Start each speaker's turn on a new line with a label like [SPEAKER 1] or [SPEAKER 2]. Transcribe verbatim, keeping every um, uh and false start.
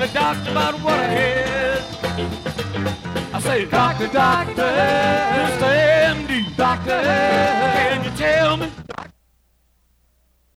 [SPEAKER 1] doctor about what I had. I say, doctor, doctor, Mister M D, doctor, can you tell me